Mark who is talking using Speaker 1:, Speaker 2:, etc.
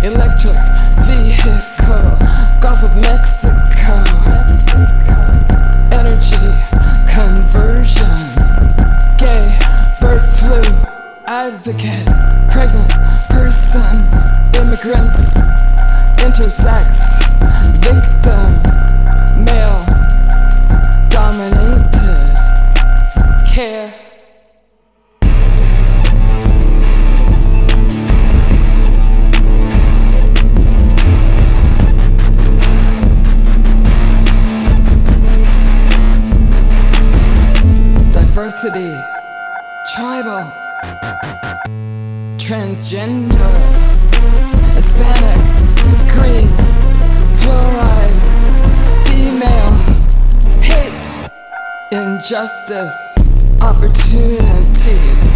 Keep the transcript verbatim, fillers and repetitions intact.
Speaker 1: electric vehicle, Gulf of Mexico, energy conversion, gay bird flu advocate, pregnant person, immigrants, intersex victim, male dominated care. Diversity, tribal, transgender, Hispanic, green, fluoride, female, hate, injustice, opportunity.